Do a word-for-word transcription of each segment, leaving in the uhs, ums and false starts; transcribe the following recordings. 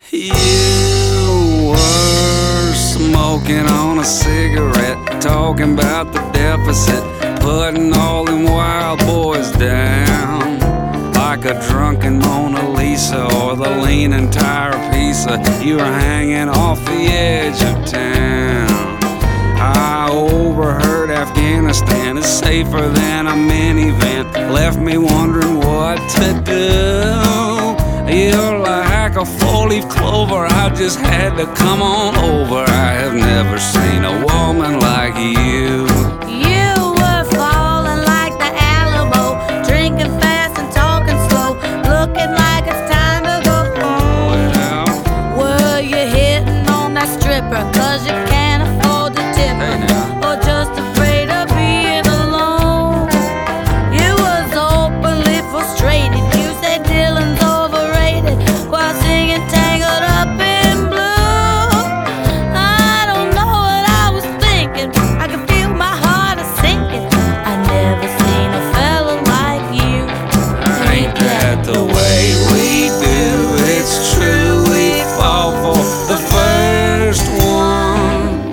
You were smoking on a cigarette, talking about the deficit, putting all them wild boys down. Like a drunken Mona Lisa or the leaning Tyrapisa, you were hanging off the edge of town. I overheard Afghanistan is safer than a minivan, left me wondering what to do. You're like a four-leaf clover, I just had to come on over. I have never seen a woman like you. You were falling like the Alamo, drinking fast and talking slow, looking like it's time to go home. Well, Were you hitting on that stripper cause you can't afford to tip her, hey now. or just afraid of being alone? You was openly frustrated, you said Dylan's overrated, while singing Tangled Up in Blue. I don't know what I was thinking, I can feel my heart a sinking. I never seen a fella like you. Ain't that the way we do? It's true, we fall for the first one.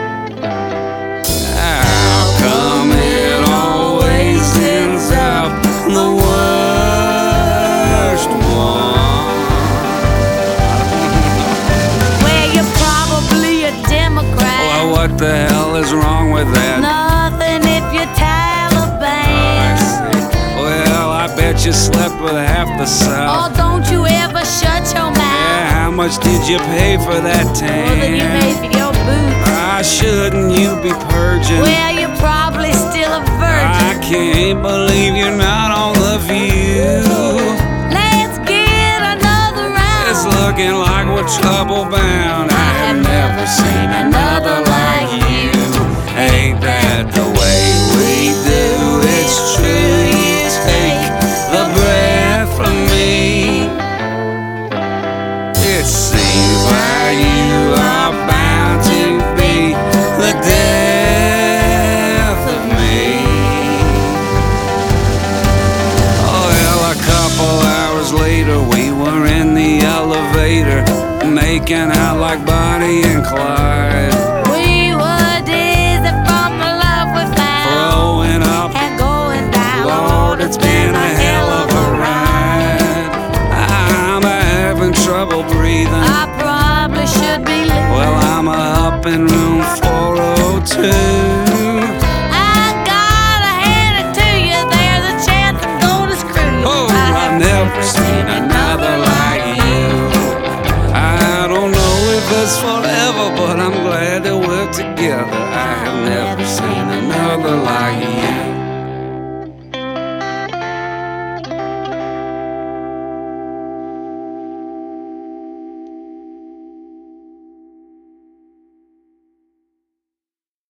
How come it always ends up the worst one? Well, you're probably a Democrat. Well, what the hell is wrong with that? Nothing if you're I Taliban. see. Well, I bet you slept with half the Oh, South. don't you ever shut your mouth. Yeah, how much did you pay for that More than you tan? paid for your boots. Why shouldn't you be purging? Well, you're probably still a I virgin. can't believe you're not on The View. Let's get another round. It's looking like we're trouble bound. I have never seen another like you. Ain't that the way we do? It's true, you take the breath from me. It seems like you are bound to be the death of me. Oh, well, a couple hours later, we were in the elevator, making out like Bonnie and Clyde, We were dizzy from the love we found throwing up. and going down. Lord, it's been a hell of a ride. I'm having trouble breathing. I probably should be living. Well, I'm up in room four oh two. I gotta hand it to you, there's a chance I'm gonna screw you. Oh, I I've have never seen another like you. I don't know if it's forever, but I'm glad that we're together. I have never seen another like you.